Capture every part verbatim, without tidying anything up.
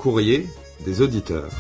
courrier des auditeurs.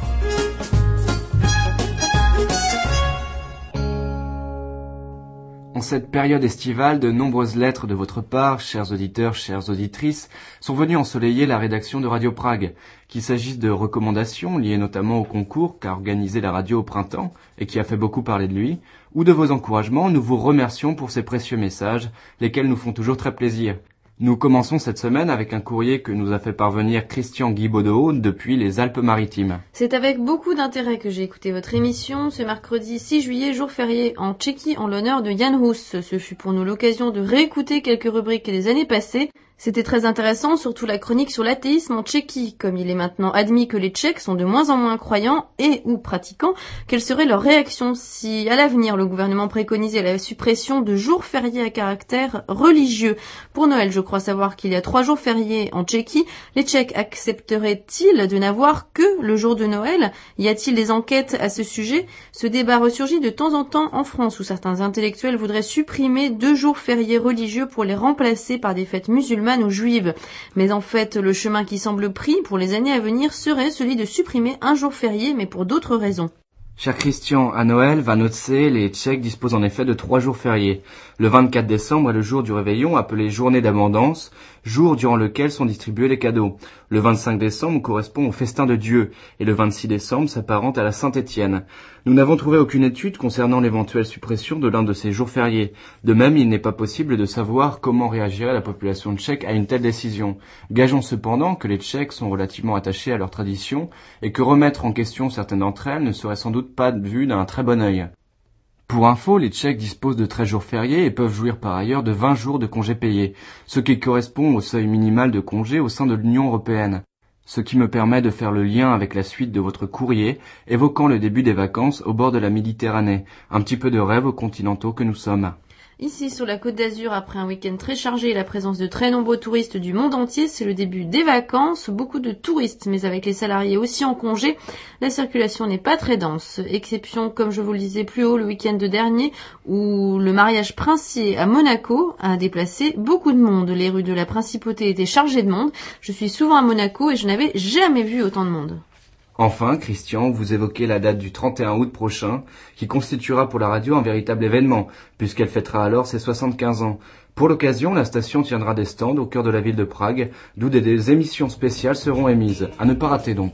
En cette période estivale, de nombreuses lettres de votre part, chers auditeurs, chères auditrices, sont venues ensoleiller la rédaction de Radio Prague. Qu'il s'agisse de recommandations liées notamment au concours qu'a organisé la radio au printemps et qui a fait beaucoup parler de lui, ou de vos encouragements, nous vous remercions pour ces précieux messages, lesquels nous font toujours très plaisir. Nous commençons cette semaine avec un courrier que nous a fait parvenir Christian Guibaudot depuis les Alpes-Maritimes. C'est avec beaucoup d'intérêt que j'ai écouté votre émission ce mercredi six juillet, jour férié en Tchéquie en l'honneur de Jan Hus. Ce fut pour nous l'occasion de réécouter quelques rubriques des années passées. C'était très intéressant, surtout la chronique sur l'athéisme en Tchéquie. Comme il est maintenant admis que les Tchèques sont de moins en moins croyants et ou pratiquants, quelle serait leur réaction si, à l'avenir, le gouvernement préconisait la suppression de jours fériés à caractère religieux? Pour Noël, je crois savoir qu'il y a trois jours fériés en Tchéquie. Les Tchèques accepteraient-ils de n'avoir que le jour de Noël? Y a-t-il des enquêtes à ce sujet? Ce débat ressurgit de temps en temps en France, où certains intellectuels voudraient supprimer deux jours fériés religieux pour les remplacer par des fêtes musulmanes ou juives. Mais en fait, le chemin qui semble pris pour les années à venir serait celui de supprimer un jour férié, mais pour d'autres raisons. Cher Christian, à Noël, Vánoce, les Tchèques disposent en effet de trois jours fériés. Le vingt-quatre décembre est le jour du réveillon, appelé journée d'abondance, jour durant lequel sont distribués les cadeaux. Le vingt-cinq décembre correspond au festin de Dieu, et le vingt-six décembre s'apparente à la Saint-Étienne. Nous n'avons trouvé aucune étude concernant l'éventuelle suppression de l'un de ces jours fériés. De même, il n'est pas possible de savoir comment réagirait la population tchèque à une telle décision. Gageons cependant que les Tchèques sont relativement attachés à leurs traditions, et que remettre en question certaines d'entre elles ne serait sans doute pas vu d'un très bon œil. Pour info, les Tchèques disposent de treize jours fériés et peuvent jouir par ailleurs de vingt jours de congés payés, ce qui correspond au seuil minimal de congés au sein de l'Union européenne. Ce qui me permet de faire le lien avec la suite de votre courrier, évoquant le début des vacances au bord de la Méditerranée, un petit peu de rêve aux continentaux que nous sommes. Ici, sur la Côte d'Azur, après un week-end très chargé et la présence de très nombreux touristes du monde entier, c'est le début des vacances. Beaucoup de touristes, mais avec les salariés aussi en congé, la circulation n'est pas très dense. Exception, comme je vous le disais plus haut, le week-end dernier, où le mariage princier à Monaco a déplacé beaucoup de monde. Les rues de la principauté étaient chargées de monde. Je suis souvent à Monaco et je n'avais jamais vu autant de monde. Enfin, Christian, vous évoquez la date du trente et un août prochain, qui constituera pour la radio un véritable événement, puisqu'elle fêtera alors ses soixante-quinze ans. Pour l'occasion, la station tiendra des stands au cœur de la ville de Prague, d'où des, des émissions spéciales seront émises. À ne pas rater donc.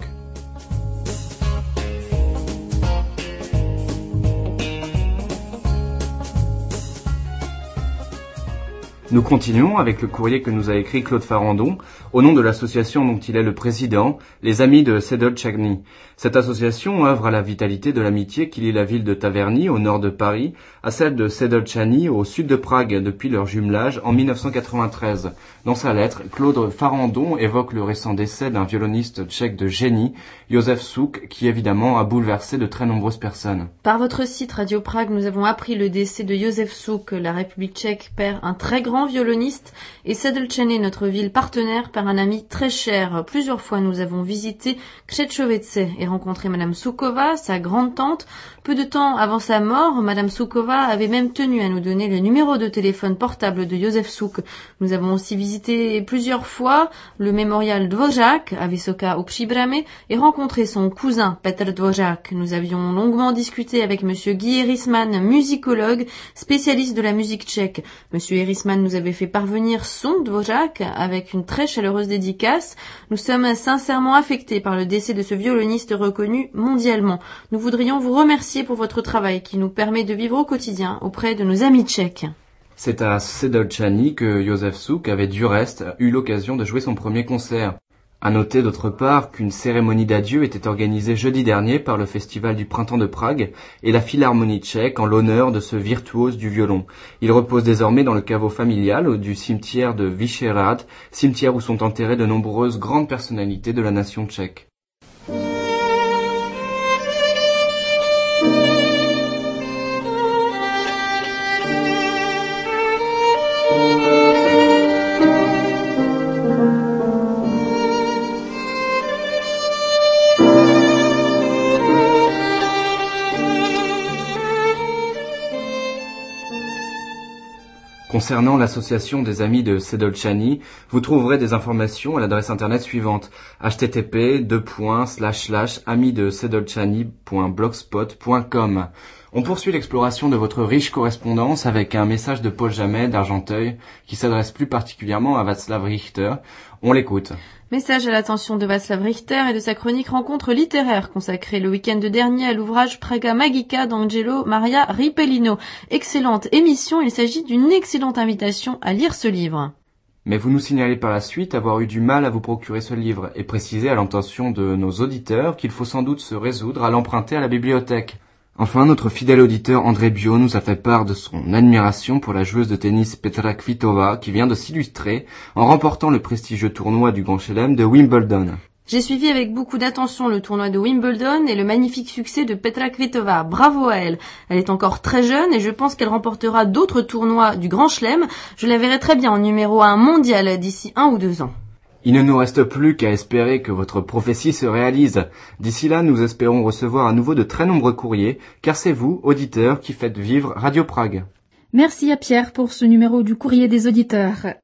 Nous continuons avec le courrier que nous a écrit Claude Farandon, au nom de l'association dont il est le président, les Amis de Sedolčany. Cette association œuvre à la vitalité de l'amitié qui lie la ville de Taverny, au nord de Paris, à celle de Sedolčany, au sud de Prague, depuis leur jumelage en mille neuf cent quatre-vingt-treize. Dans sa lettre, Claude Farandon évoque le récent décès d'un violoniste tchèque de génie, Josef Suk, qui évidemment a bouleversé de très nombreuses personnes. Par votre site Radio Prague, nous avons appris le décès de Josef Suk. La République tchèque perd un très grand violoniste et Sedolčany, notre ville partenaire, perd un ami très cher. Plusieurs fois, nous avons visité Křečovice et rencontré Madame Soukova, sa grande-tante. Peu de temps avant sa mort, Madame Soukova avait même tenu à nous donner le numéro de téléphone portable de Josef Suk. Nous avons aussi visité plusieurs fois le mémorial Dvořák à Vysoká u Příbrami et rencontré son cousin Petr Dvořák. Nous avions longuement discuté avec Monsieur Guy Erisman, musicologue, spécialiste de la musique tchèque. Monsieur Erisman nous avait fait parvenir son Dvořák avec une très chaleureuse dédicace. Nous sommes sincèrement affectés par le décès de ce violoniste reconnu mondialement. Nous voudrions vous remercier pour votre travail qui nous permet de vivre au quotidien auprès de nos amis tchèques. C'est à Sedolčany que Josef Suk avait du reste eu l'occasion de jouer son premier concert. À noter d'autre part qu'une cérémonie d'adieu était organisée jeudi dernier par le Festival du Printemps de Prague et la Philharmonie tchèque en l'honneur de ce virtuose du violon. Il repose désormais dans le caveau familial du cimetière de Vyšehrad, cimetière où sont enterrées de nombreuses grandes personnalités de la nation tchèque. Concernant l'association des amis de Sedolchany, vous trouverez des informations à l'adresse internet suivante h t t p deux points slash slash amis de sedolchany point blogspot point com. On poursuit l'exploration de votre riche correspondance avec un message de Paul Jamet d'Argenteuil qui s'adresse plus particulièrement à Václav Richter. On l'écoute. Message à l'attention de Václav Richter et de sa chronique rencontre littéraire consacrée le week-end dernier à l'ouvrage Praga Magica d'Angelo Maria Ripellino. Excellente émission, il s'agit d'une excellente invitation à lire ce livre. Mais vous nous signalez par la suite avoir eu du mal à vous procurer ce livre et précisez à l'intention de nos auditeurs qu'il faut sans doute se résoudre à l'emprunter à la bibliothèque. Enfin, notre fidèle auditeur André Bio nous a fait part de son admiration pour la joueuse de tennis Petra Kvitova qui vient de s'illustrer en remportant le prestigieux tournoi du Grand Chelem de Wimbledon. J'ai suivi avec beaucoup d'attention le tournoi de Wimbledon et le magnifique succès de Petra Kvitova. Bravo à elle. Elle est encore très jeune et je pense qu'elle remportera d'autres tournois du Grand Chelem. Je la verrai très bien en numéro un mondial d'ici un ou deux ans. Il ne nous reste plus qu'à espérer que votre prophétie se réalise. D'ici là, nous espérons recevoir à nouveau de très nombreux courriers, car c'est vous, auditeurs, qui faites vivre Radio Prague. Merci à Pierre pour ce numéro du courrier des auditeurs.